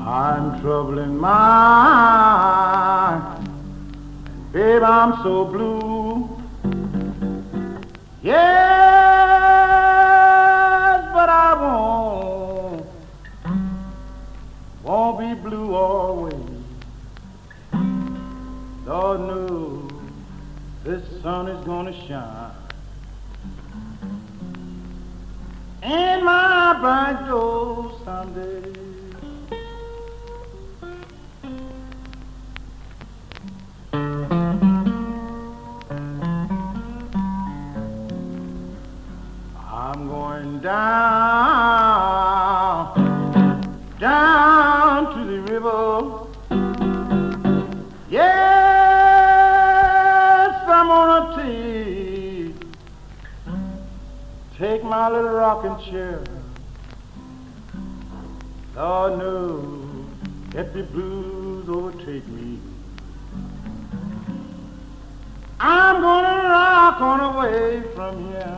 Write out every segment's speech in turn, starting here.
I'm troubling my babe, I'm so blue. Yes, but I won't be blue always. Lord knows this sun is gonna shine in my back door someday. I'm going down to the river. Yes, I'm gonna take my little rocking chair. Lord knows if the blues overtake me, I'm gonna rock on away from here.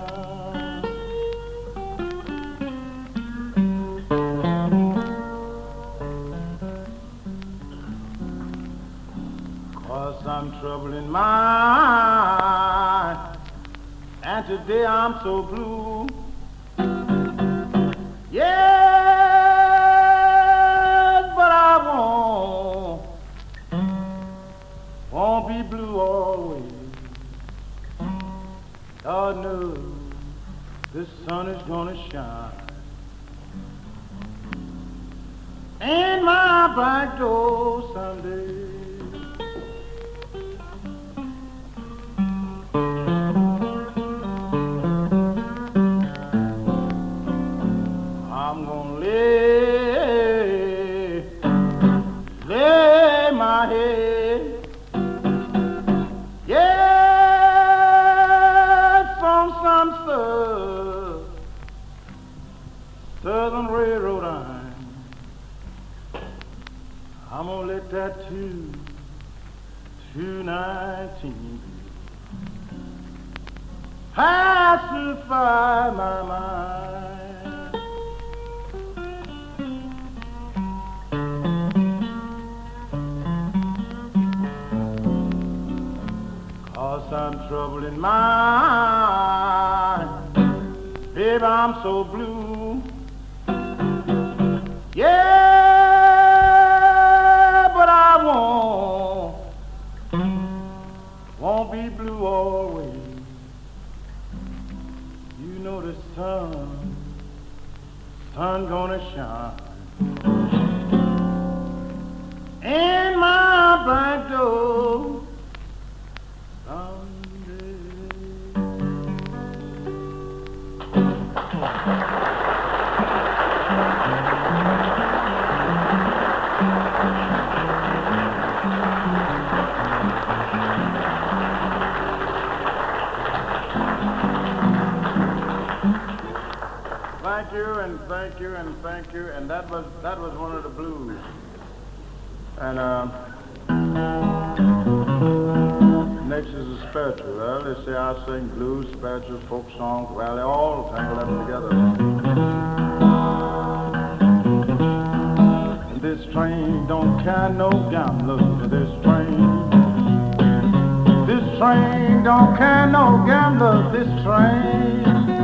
'Cause I'm troubling mine, and today I'm so blue. Yes, but I won't be blue always. God knows the sun is gonna shine in my back door someday. I'm gonna lay my head, yes, on some Southern Railroad line. I'm gonna let that 219 pacify my mind. 'Cause I'm troubling mine, babe, I'm so blue. Yeah, but I won't be blue always. You know the sun gonna shine in my back door someday. Thank you and thank you and thank you, and that was one of the blues. And next is a spiritual. Well, they say I sing blues, spiritual, folk songs. Well, they all tangled up together. And this train don't carry no gambler. This train don't carry no gambler. This train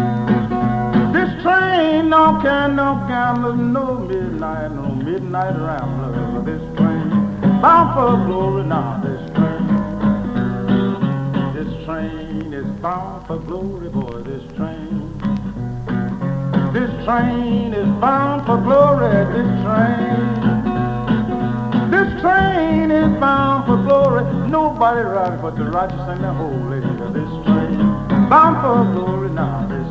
don't carry no gambler, no midnight rambler. This train bound for glory now. This train is bound for glory, boy. This train is bound for glory. This train is bound for glory. Nobody rides but the righteous and the holy. This train bound for glory now. This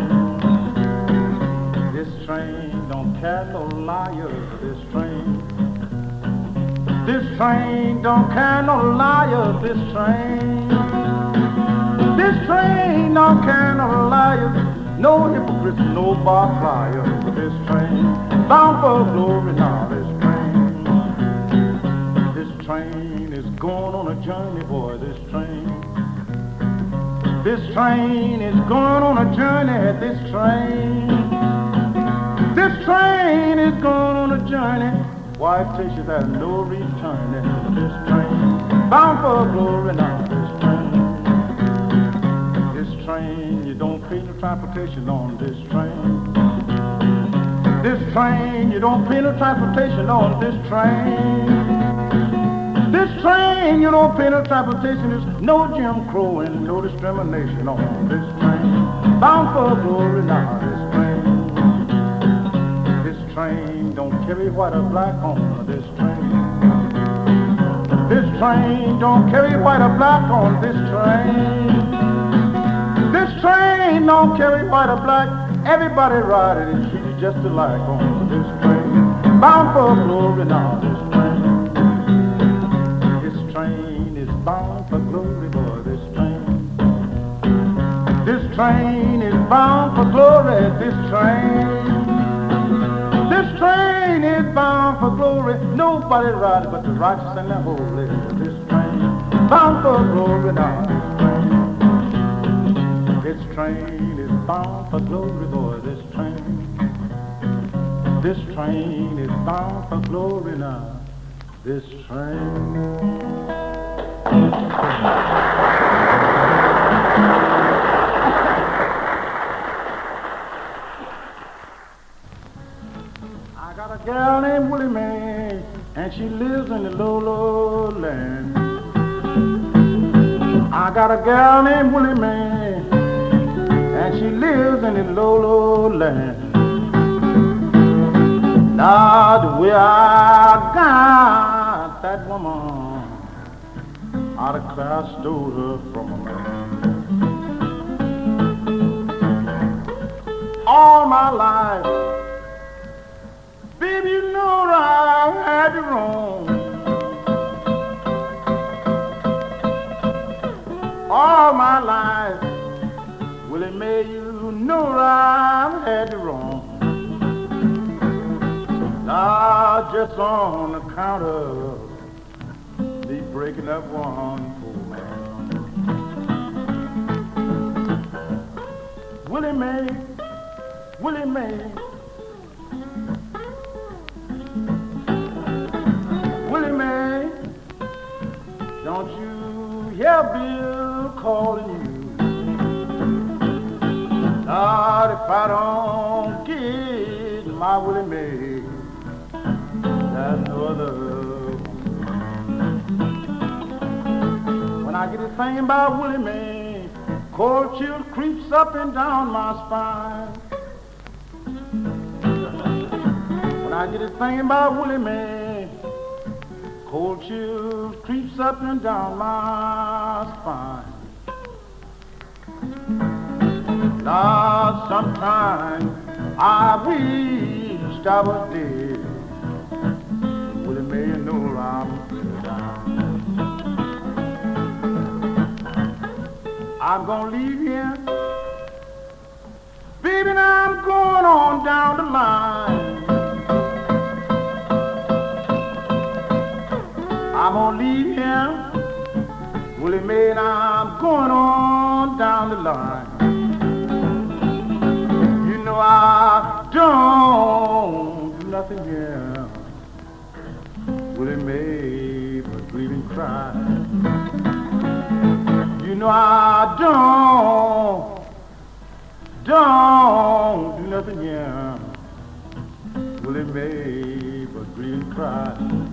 train don't carry no liars. This train don't carry no liars. This train don't carry no liars, no hypocrites, no bar flyers. This train bound for glory now. This train is going on a journey, boy. This train is going on a journey. This train is going on a journey. Why it takes you there's no return in this train. Bound for glory now, this train. This train, you don't pay no transportation on this train. This train, you don't pay no transportation on this train. This train, you don't pay no transportation. There's no Jim Crow and no discrimination on this train. Bound for glory now, this train. This train don't carry white or black on this train. This train don't carry white or black on this train. This train don't carry white or black. Everybody ride it and treated just alike on this train. Bound for glory now, this train. This train is bound for glory, boy, this train. This train is bound for glory, this train. This train is bound for glory. Nobody rides but the righteous and the holy. This train bound for glory now, this train. This train is bound for glory, boy, this train. This train is bound for glory now, this train. I got a girl named Willie Mae, and she lives in the low land. I got a girl named Willie Mae, and she lives in the low land. Now the way I got that woman, I declare I stole her from a man. All my life, baby, you know I had you wrong. All my life, Willie Mae, you know I had you wrong. Now just on account of me breaking up one poor man. Willie Mae, Willie Mae, Willie Mae, don't you hear Bill calling you? Lord, if I don't get my Willie Mae, there's no other. When I get to thinking about Willie Mae, cold chill creeps up and down my spine. When I get to thinking about Willie Mae, cold chill creeps up and down my spine. Now sometimes I wish I was dead. Willie Mae, you know I'm down. I'm gonna leave here, baby, and I'm going on down the line. I'm gonna leave here, Willie Mae, and I'm going on down the line. You know I don't do nothing here, Willie Mae, but grieve and cry. You know I don't do nothing here, Willie Mae, but grieve and cry.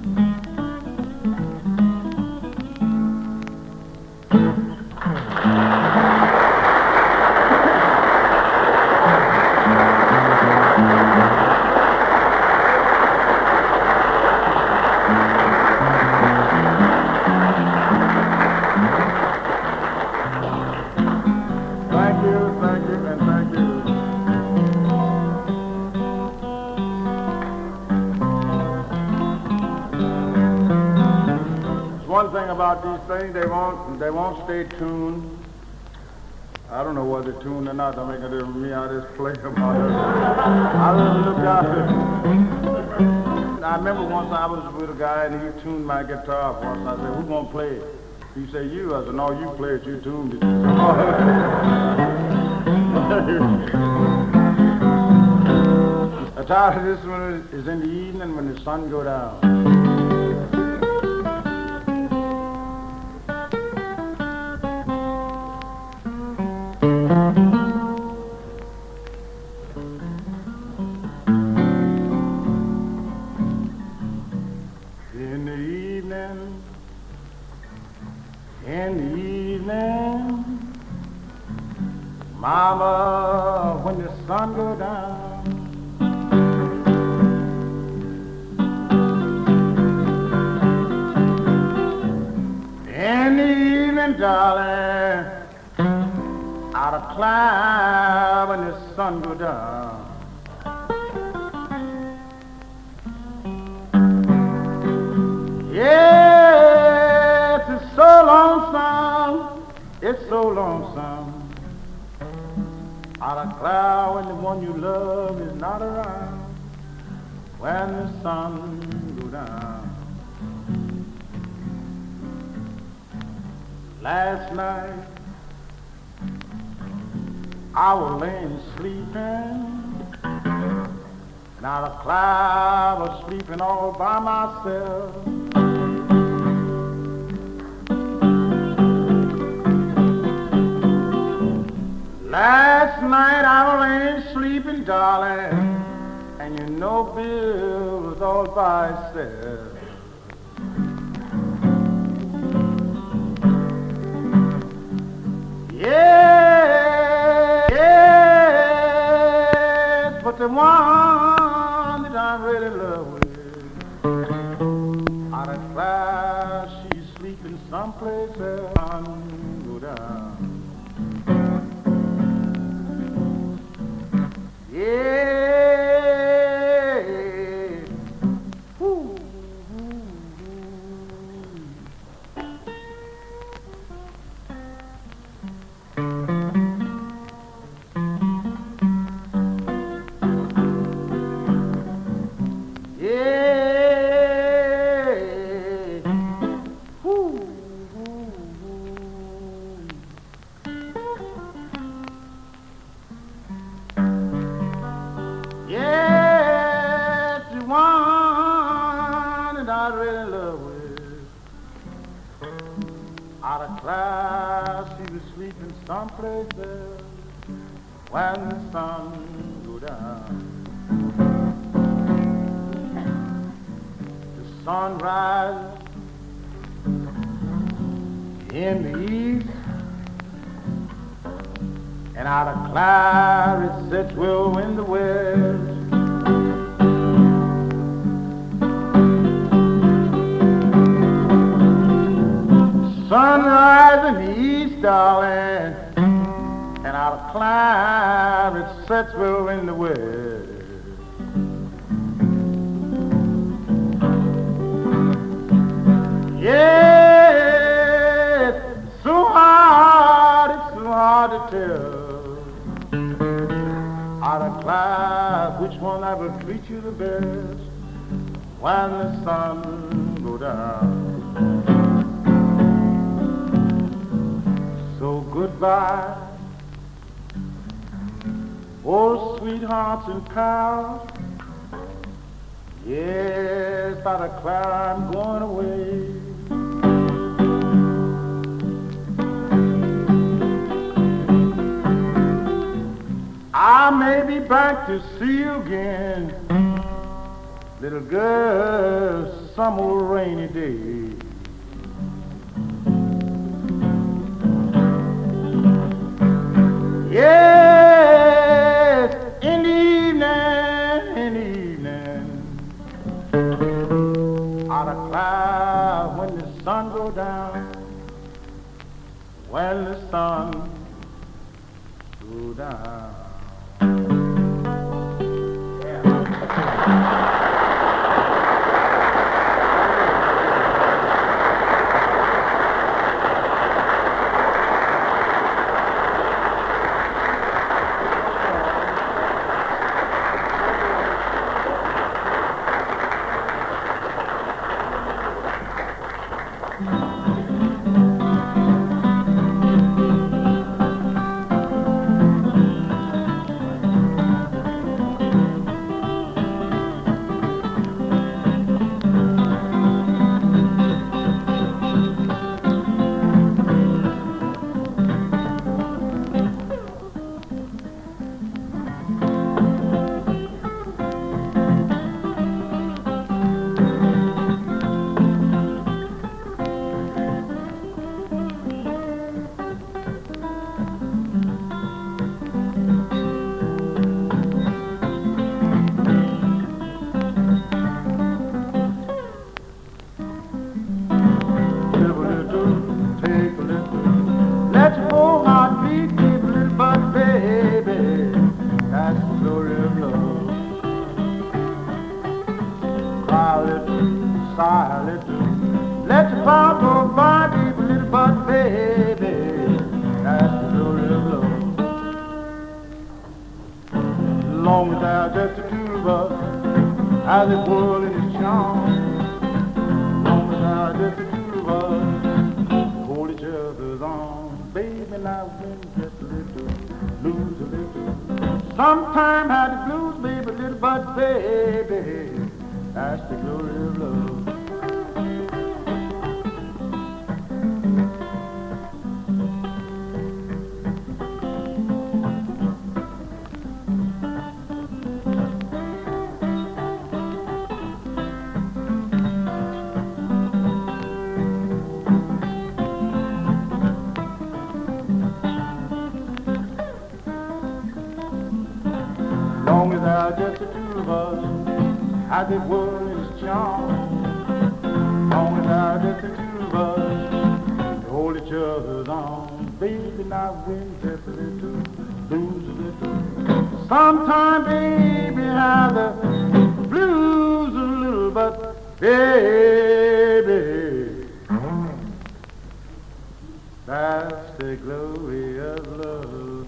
One thing about these things, they won't stay tuned. I don't know whether they're tuned or not. Don't make a difference to me. I just play them. I just look out there. I remember once I was with a guy and he tuned my guitar for us. I said, "Who's gonna play it?" He said, "You." I said, "No, you play it. You tuned it." The title of this one is in the evening when the sun go down. Mama, when the sun go down, in the evening, darling, out of cloud when the sun go down. Yes, it's so lonesome, it's so lonesome. Out of cloud when the one you love is not around, when the sun go down. Last night I was laying sleeping, and out of cloud I was sleeping all by myself. Last night I was laying sleeping, darling, and you know Bill was all by himself. Yes, but the one that I really love with, out of class, she's sleeping someplace else. Go down. Yeah. Ooh. Out of class, she was sleeping someplace else when the sun go down. The sun rises in the east, and out of cloud it sets well in the west. Sunrise in the east, darling, and out of cloud it sets well in the west. Yes, it's so hard to tell. Out of cloud, which one I will treat you the best when the sun go down. So goodbye, oh sweethearts and pals. Yes, out of cloud I'm going away. I may be back to see you again, little girl, some old rainy day. Yes, in the evening, out of cloud when the sun go down, when the sun go down. sigh a little. Let your cloud go by, deep little but baby, that's the glory of love. As long as there's just the two of us, as this world in its charm. As long as there's just the two of us, hold each other's arms. Baby, now win just a little, lose a little. Sometime had the blues, baby, little but baby, that's the glory of love. Long as there's just the two of us, as this world is charm. Long as there's just the two of us, we hold each other's arms. Baby, now win just a little, lose a little. Sometime, baby, have the blues a little, but baby, that's the glory of love.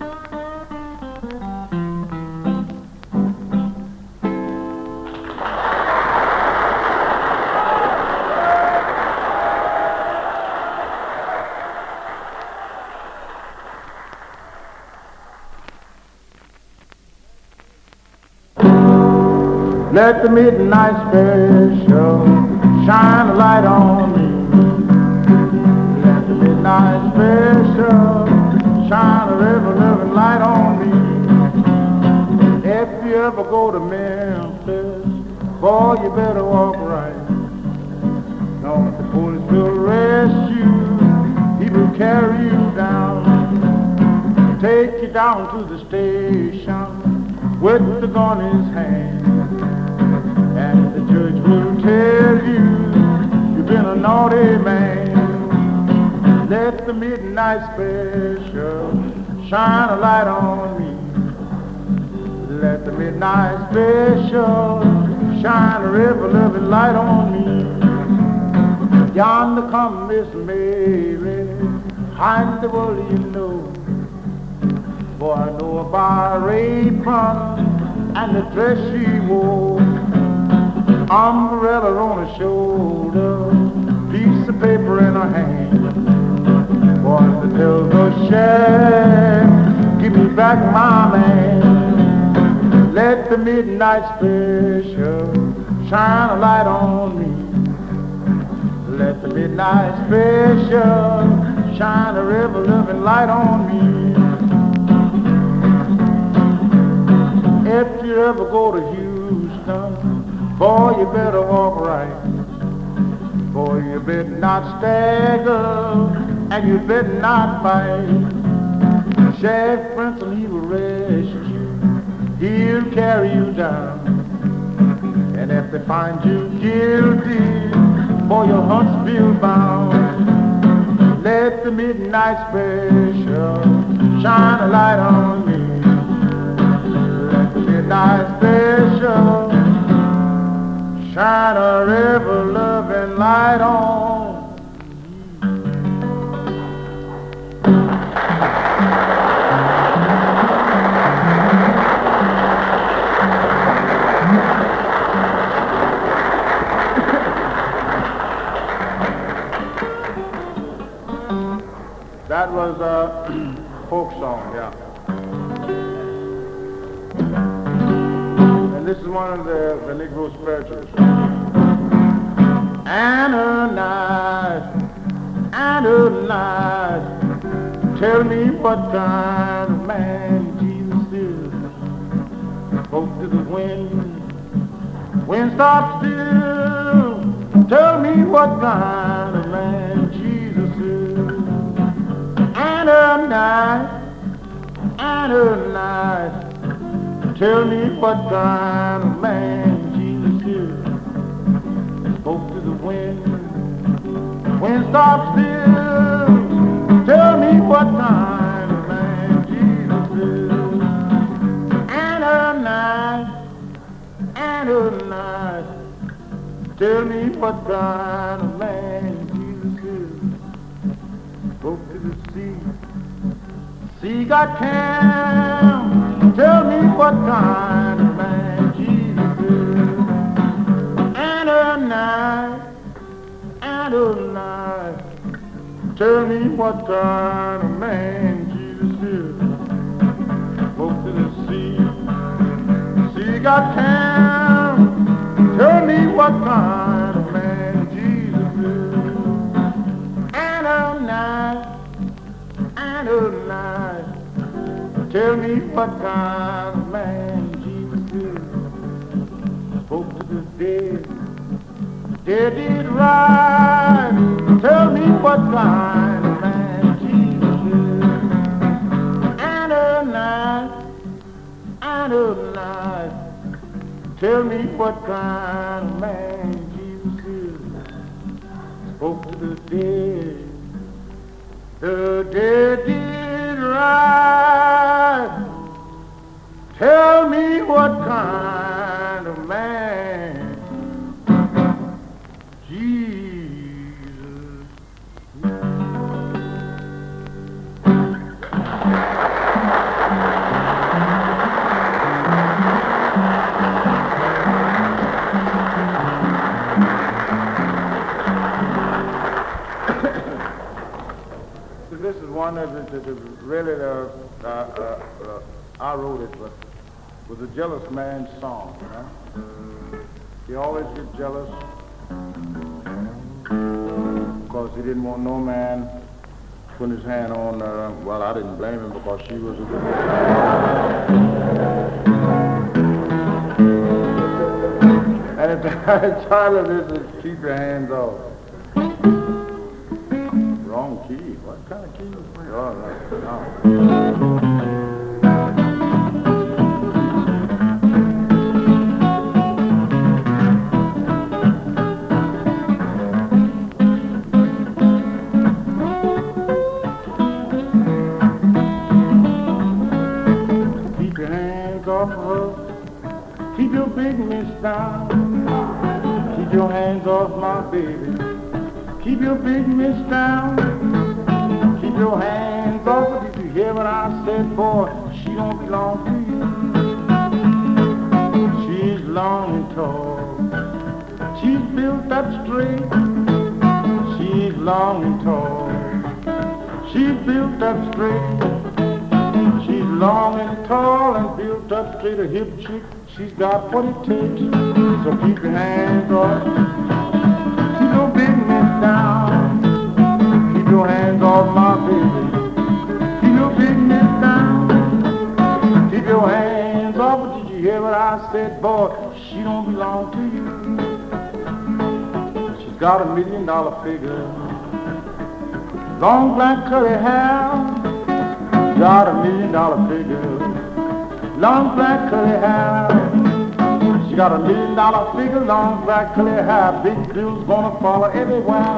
Let the midnight special shine a light on me. Let the midnight special shine a river loving light on me. If you ever go to Memphis, boy, you better walk right. Cause the police will arrest you, he will carry you down, take you down to the station with the gun in his hand. And the judge will tell you, you've been a naughty man. Let the midnight special shine a light on me. Let the midnight special shine a river loving light on me. Yonder come Miss Mary, how in the world do you know? Boy, I know about her apron and the dress she wore. Umbrella on her shoulder, piece of paper in her hand. Boy, to tell the sheriff, give me back my man. Let the midnight special shine a light on me. Let the midnight special shine a river loving light on me. If you ever go to Houston, boy, you better walk right. Boy, you better not stagger, and you better not fight. Sheriff Princeton, he will arrest you, he'll carry you down. And if they find you guilty, boy, your Huntsville bound. Let the midnight special shine a light on me. Let the midnight special shine a river loving light on. That was a folk song, yeah. And this is one of the Negro spirituals. Ananias, tell me what kind of man Jesus is. Spoke to the wind stopped still. Tell me what kind of man Jesus is. Ananias, tell me what kind of man Jesus is. Spoke to the wind stopped still. Tell me what kind of man Jesus is. Ananias, Tell me what kind of man Jesus is. Spoke to the sea. Sea got calm. Tell me what kind of man Jesus is. And a night, tell me what kind of man Jesus is. Spoke to the sea. Sea got calm. Tell me what kind of man Jesus is. And a night, tell me what kind of man Jesus is. Spoke to the dead, dead did rise. Tell me what kind of man Jesus is. And a night, tell me what kind of man Jesus is. Spoke to the dead did rise. Tell me what kind of man Jesus is. This is one that really, I wrote it, but was a jealous man's song, you know? He always get jealous because he didn't want no man putting his hand on, well, I didn't blame him because she was a good and the title of this is Keep Your Hands Off. Wrong key. What kind of key was playing? Oh, no. Keep your hands off her. Keep your big miss down. Keep your hands off my baby. Keep your big miss down. Keep your hands off her. Did you hear what I said, boy? She don't belong to you. She's long and tall. She's built up straight. She's long and tall. She's built up straight. She's long and tall and built up straight. A hip chick. She's got what it takes. So keep your hands off. Keep your big miss down. Keep your hands off my baby. Keep your big miss down. Keep your hands off. Did you hear what I said, boy? She don't belong to you. She's got $1 million figure. Long black curly hair. Got $1 million figure. Long black curly hair. She got $1 million figure, long black curly hair. Big bills gonna follow everywhere.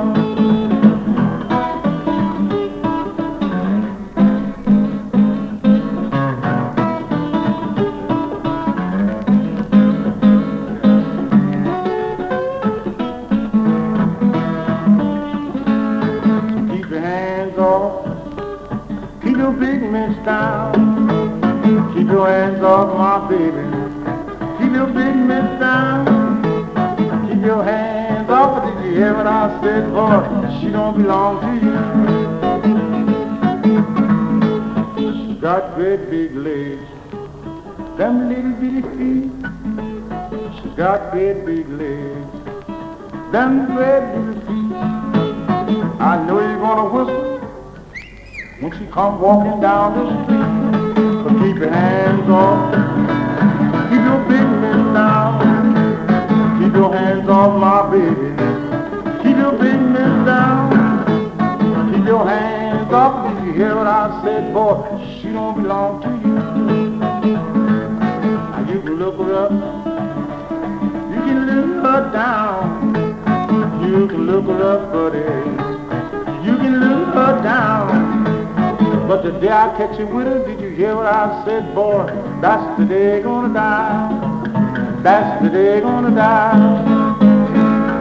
Keep your hands off. Keep your big miss down. Keep your hands off my baby. Keep your big miss down. Keep your hands off. Did you hear what I said, boy? She don't belong to you. She got great big legs. Them little bitty feet. She got great big legs. Them great little feet. I know you're gonna whistle when she come walking down the street. Keep your hands off. Keep your big miss down. Keep your hands off my baby. Keep your big miss down. Keep your hands off. Did you hear what I said, boy? She don't belong to you. Now you can look her up. You can look her down. You can look her up, buddy. You can look her down. But the day I catch you with her, did you hear what I said, boy? That's the day gonna die. That's the day gonna die.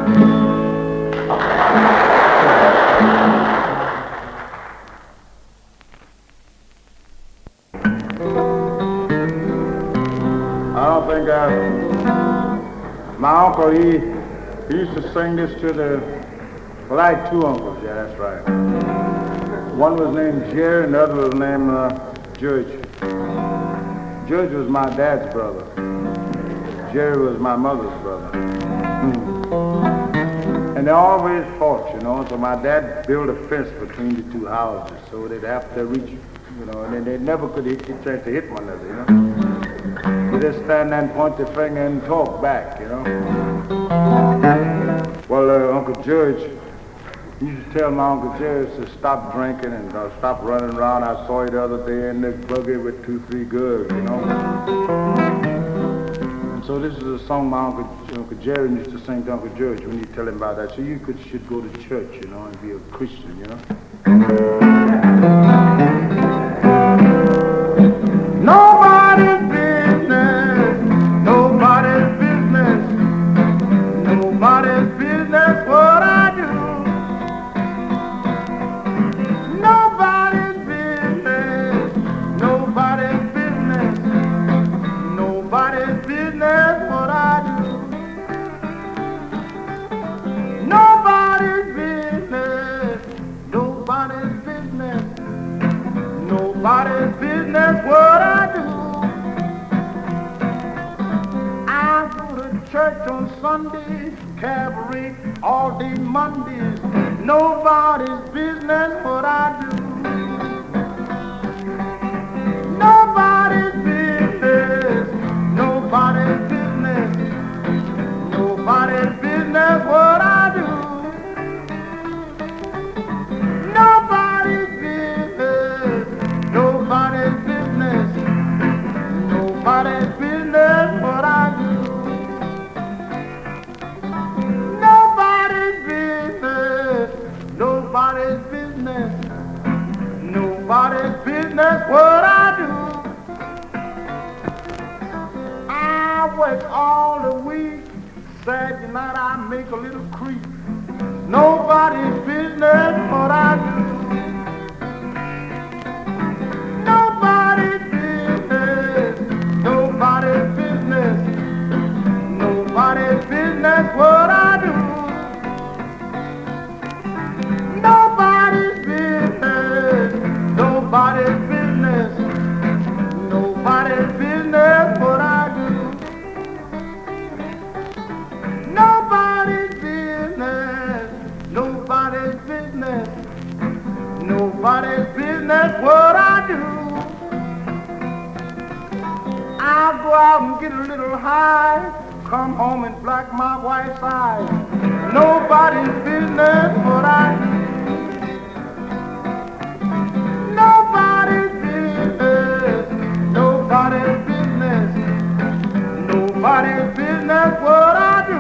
uncle, he used to sing this to well, I had two uncles, yeah, that's right. One was named Jerry and the other was named George. George was my dad's brother. Jerry was my mother's brother. And they always fought, you know, so my dad built a fence between the two houses so they'd have to reach, you know, and then they never could get a chance to hit one another, you know. They just stand there and point their finger and talk back, you know. Well, Uncle George, he used to tell my Uncle George to stop drinking and stop running around. I saw you the other day in the buggy with 2-3 girls, you know. And so this is a song my Uncle Jerry used to sing to Uncle George when you tell him about that. So you should go to church, you know, and be a Christian, you know. Nobody's business, nobody's business, nobody's business what I do. Nobody's business, nobody's business, nobody's business what I do. Nobody's business, nobody's business, nobody's business what I do. I go to church on Sundays, Calvary all day Mondays. Nobody's business what I do. Nobody's business, nobody's business, nobody's business what I do. Nobody's business, nobody's business, nobody's business what I do. Nobody's business, nobody's business, nobody's business what I do. I work all the week, Saturday night I make a little creep. Nobody's business what I do. Nobody's business, nobody's business, nobody's business what I do. Nobody's business, nobody's business, nobody's business what I do. Nobody's business, nobody's business, nobody's business what I do. I go out and get a little high, come home and black my wife's eyes. Nobody's business what I do. Nobody's business, nobody's business, nobody's business what I do.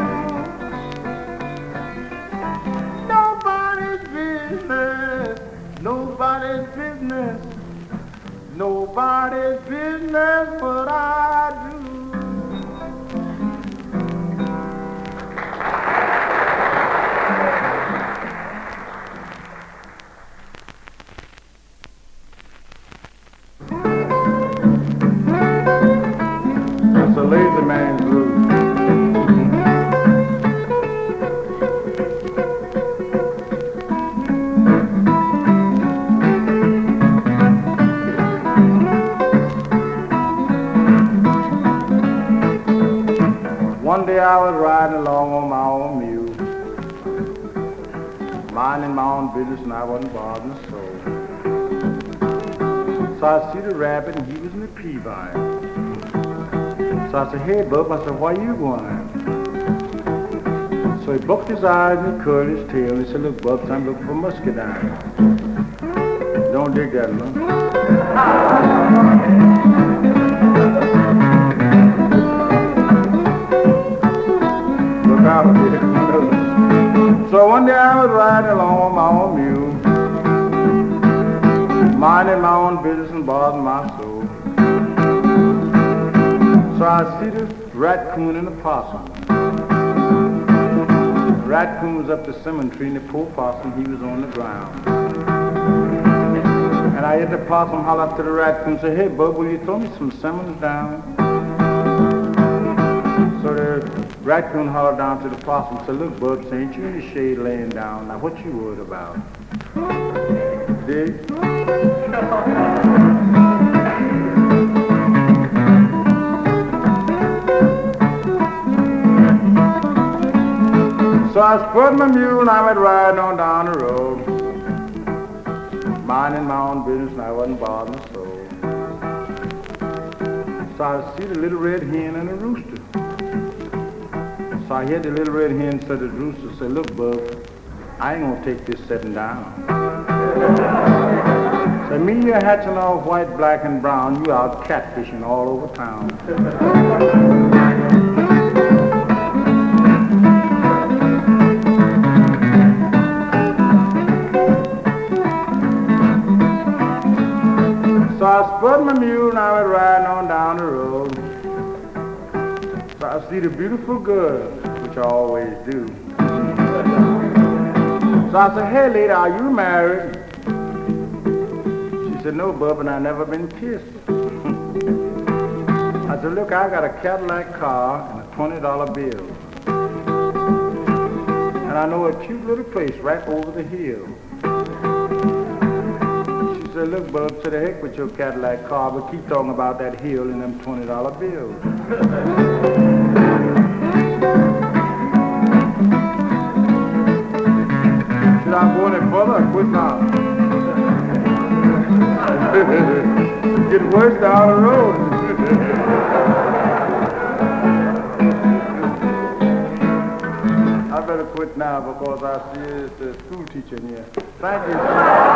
Nobody's business, nobody's business, nobody's business what I do. It's a lazy man's blues. One day I was riding along on my own mule, minding my own business, and I wasn't bothering a soul. So I see the rabbit, and he was in the pea vine. So I said, "Hey, bub," I said, "why you going?" So he bucked his eyes and he curled his tail, and he said, "Look, bub, I'm looking for muscadine." Don't dig that, no? So one day I was riding along on my own mule, minding my own business and bothering my soul. So I see the raccoon and the possum. The raccoon was up the cinnamon tree and the poor possum, he was on the ground. And I heard the possum holler up to the raccoon and say, "Hey, bub, will you throw me some cinnamons down?" So the Raccoon hollered down to the possum and said, look, Bubs, ain't you in the shade laying down? Now, what you worried about? Dig? So I spurred my mule and I went riding on down the road, minding my own business and I wasn't bothering a soul. So I see the little red hen and the rooster. So I heard the little red hen said to the rooster, said, look, Bub, I ain't gonna take this sitting down. So me, you're hatching all white, black, and brown, you out catfishing all over town. So I spurred my mule and I went riding on down the road. So I see the beautiful girl, which I always do. So I said, hey lady, are you married? She said, no, Bub, and I never been kissed. I said, look, I got a Cadillac car and a $20 bill. And I know a cute little place right over the hill. She said, look, Bub, to the heck with your Cadillac car, but keep talking about that hill and them $20 bills. Should I go any further or quit now? It's getting worse down the road. I better quit now because I see it's a school teacher in here. Thank you.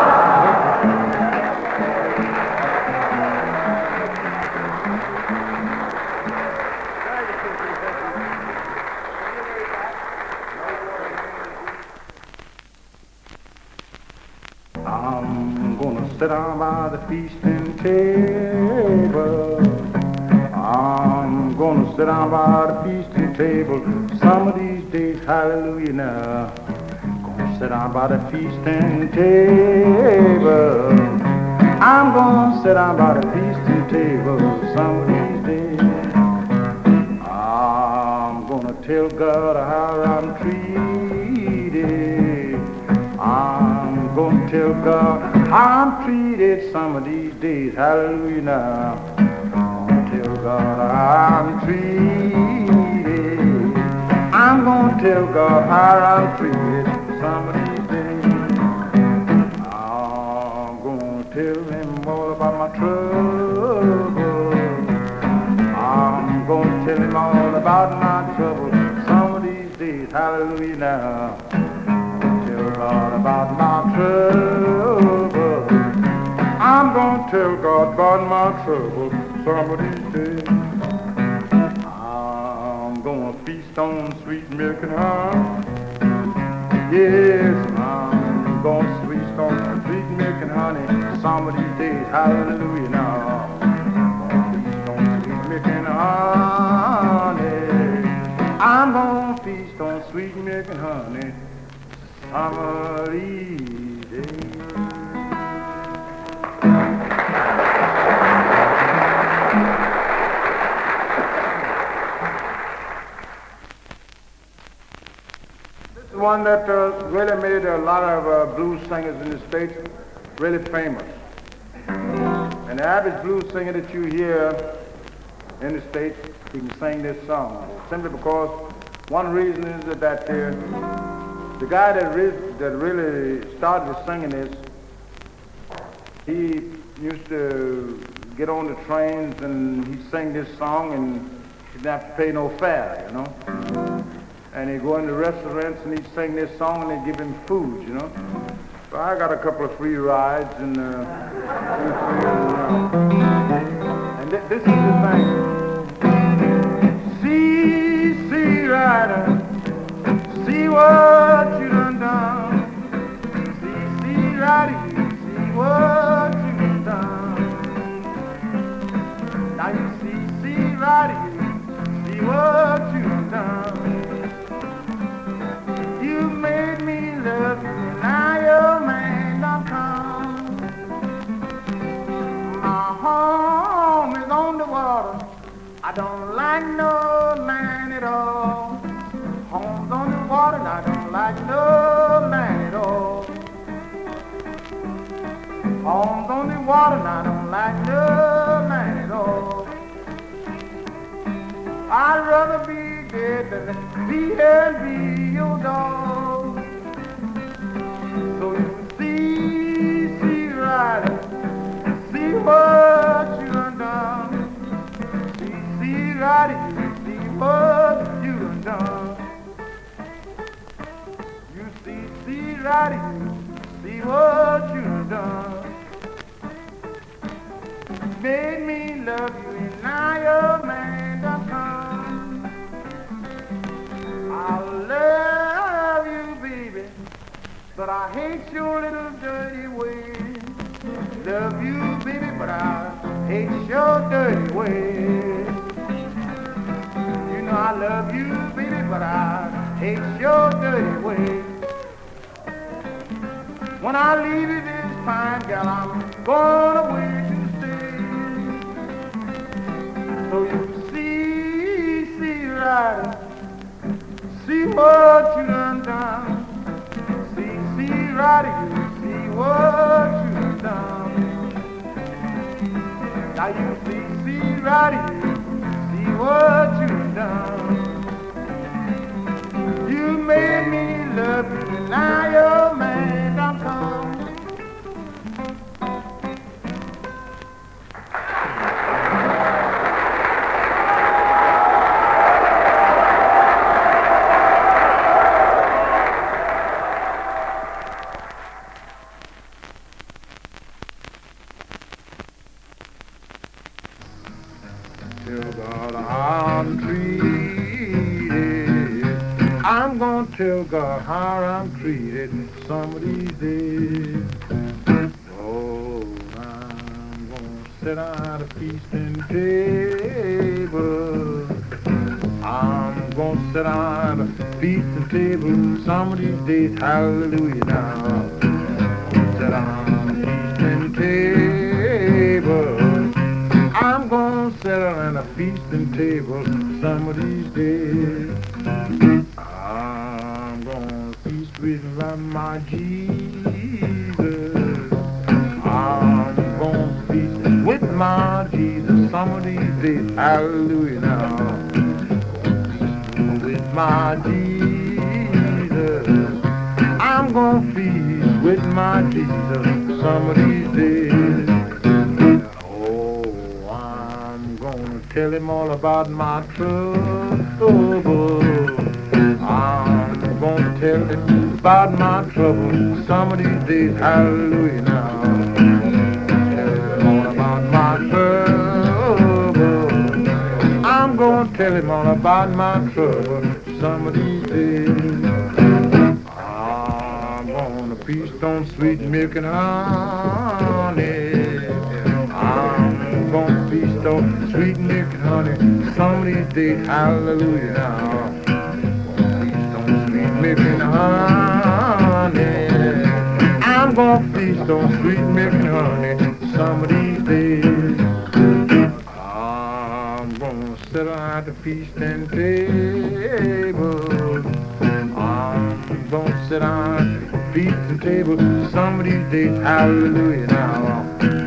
I'm gonna sit down by the feasting table. I'm gonna sit down by the feasting table some of these days, hallelujah now. Gonna sit down by the feasting table. I'm gonna sit down by the feasting table some of these days. I'm gonna tell God how I'm treated. I'm gonna tell God how I'm treated some of these days, hallelujah now. Tell God I'm treated. I'm gonna tell God how I'm treated some of these days. I'm gonna tell him all about my trouble. I'm gonna tell him all about my trouble some of these days, hallelujah now. Tell God about my trouble. I'm gonna tell God about my trouble some of these days. I'm gonna feast on sweet milk and honey. Yes, I'm gonna feast on sweet milk and honey some of these days. Hallelujah now. I'm gonna feast on sweet milk and honey. I'm gonna feast on sweet milk and honey some of these days. One that really made a lot of blues singers in the States really famous. And the average blues singer that you hear in the States, he can sing this song. Simply because one reason is that the guy that really started singing this, he used to get on the trains and he'd sing this song and he didn't have to pay no fare, you know. And he'd go into restaurants and he'd sing this song and they'd give him food, you know. So I got a couple of free rides and this is the thing. See, rider, see what you done. See, rider, see what you done. Now you see, rider, see what you done. Made me love you, now your man done come. My home is on the water, I don't like no man at all. don't like no man at all. Arms on the water, and I don't like no man at all. I'd rather be dead than be here and be your dog. So you see Riley, see what you done. See Riley, you see what you done. You see Riley, you see what you done. Made me love you and now your man done come. I love you, baby, but I hate your little dirty ways. Love you, baby, but I hate your dirty ways. You know I love you, baby, but I hate your dirty ways. When I leave you this fine gal, I'm going away to stay. So you see, Ryder, see what you done. See, Ryder, you see what you done. Now you see, Ryder, you see what you done. You made me love you, and now your man done come. Tell God I'm treated. I'm gonna tell God how I'm treated some of these days. Oh, I'm gonna sit at a feasting table. I'm gonna sit at a feasting table some of these days. Hallelujah now. Sit at a feasting table. I'm gonna sit at a feasting table some of these days. I'm gonna feast with my Jesus. I'm gonna feast with my Jesus some of these days. Hallelujah now. With my Jesus. I'm gonna feast with my Jesus some of these days. Tell him all about my trouble. I'm gonna tell him about my trouble some of these days. Hallelujah now. Tell him all about my trouble. I'm gonna tell him all about my trouble some of these days. I'm gonna feast on sweet milk and honey. I'm gonna feast on sweet milk and honey some of these days. Hallelujah now. Feast on sweet milk and honey. I'm gonna feast on sweet milk and honey some of these days. I'm gonna sit at the feasting table. I'm gonna sit at the feasting table some of these days. Hallelujah now.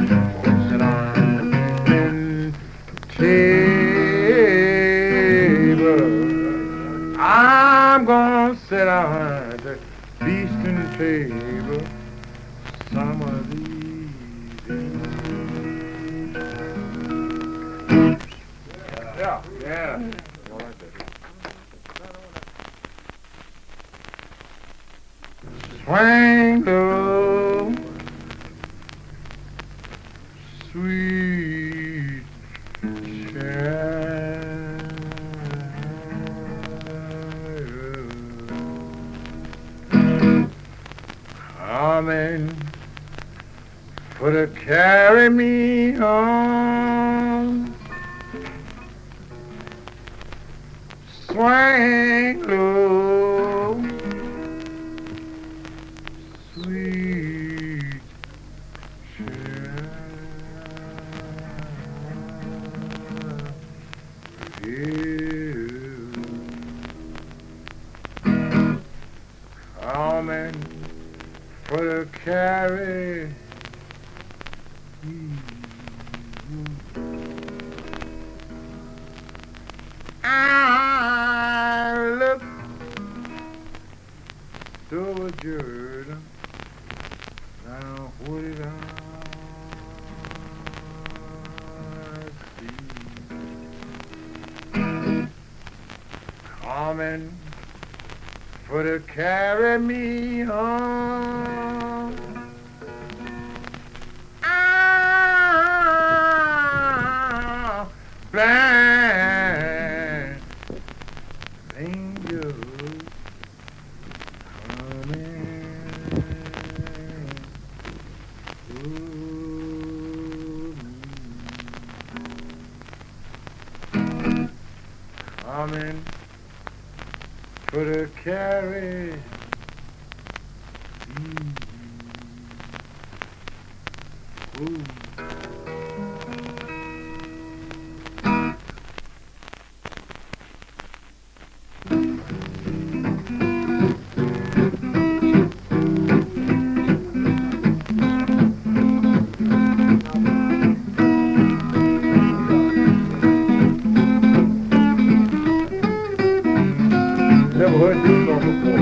Table. I'm gonna sit at the feasting table some of these days. Yeah. Swing low, sweet coming for to carry me home. Swing low, sweet coming for to carry me. I look over Jordan, now what did I see? Coming for to carry me home. Ah, blind angel coming for to carry me. Ooh. Never heard this song before.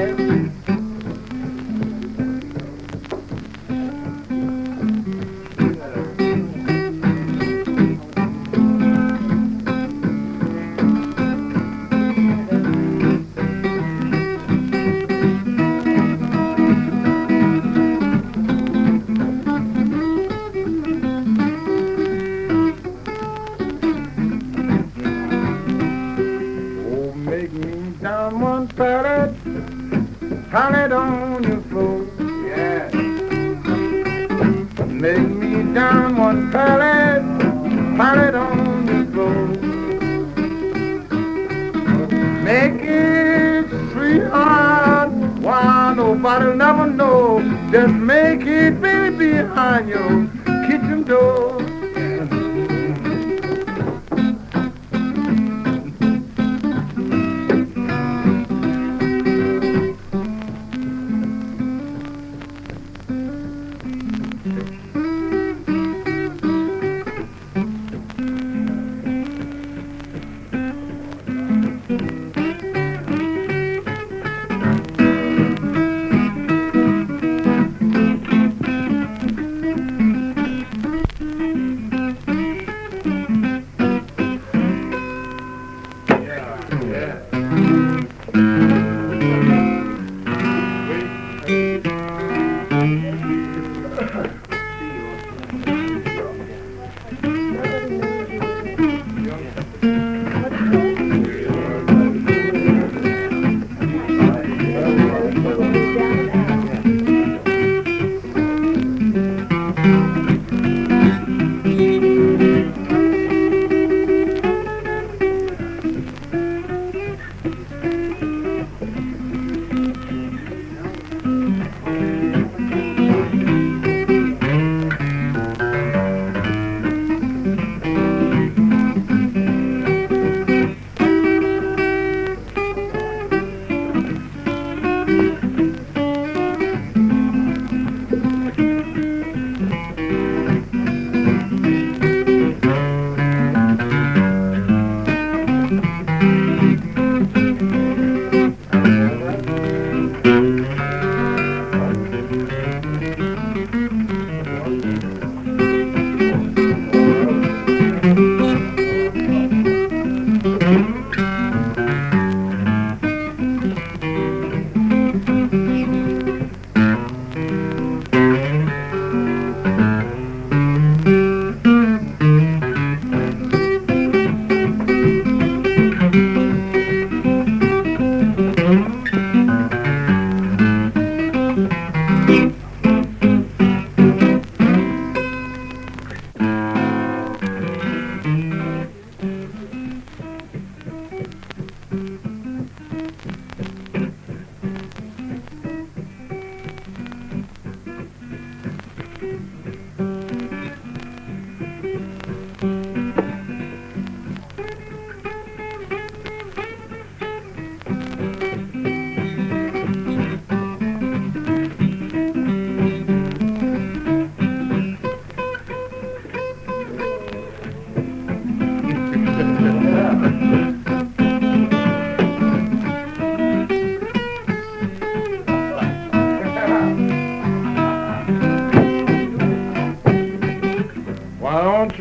Oh, make me down one pallet, pallet on the floor. Yeah. Make me down one pallet, pallet on the floor. Make it sweetheart, why nobody never know. Just make it, baby, behind your kitchen door.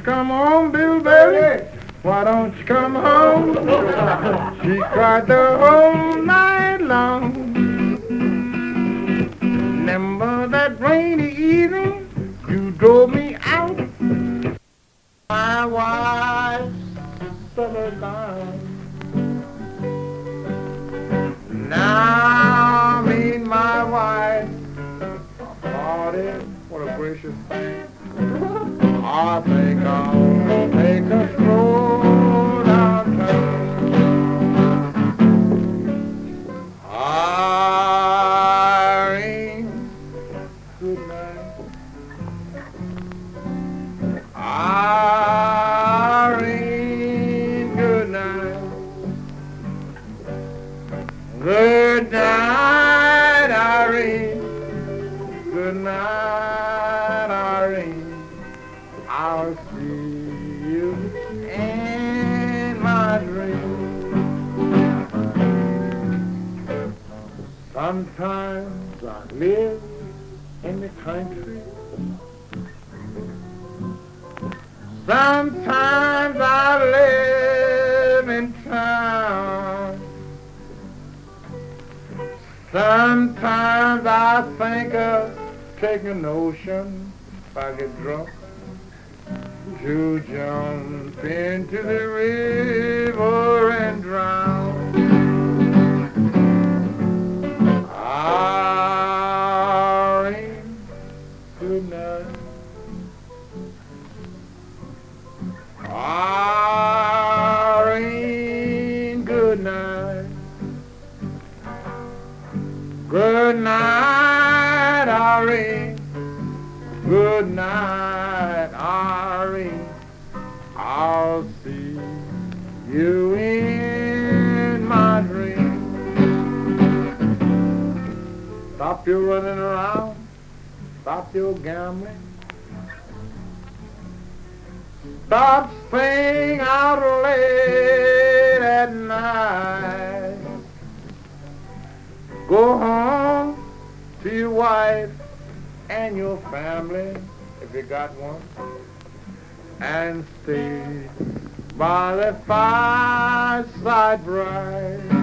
you come home, Bill Bailey? Why don't you come home? She cried the whole night long. Remember that rainy evening you drove me out? My wife settled down. Now me and my wife, Lordy, what a gracious thing. I think I'll take a stroll downtown. Irene, good night. Irene, good night. Good night, Irene. Good night, Irene. I'll see you in my dreams. Sometimes I live in the country. Sometimes I live in town. Sometimes I think of taking an ocean if I get drunk, to jump into the river and drown. Irene, good night. Irene, good night. Good night, Irene. Good night, Irene. I'll see you in my dreams. Stop your running around. Stop your gambling. Stop staying out late at night. Go home to your wife and your family, if you got one, and stay by the fireside bright.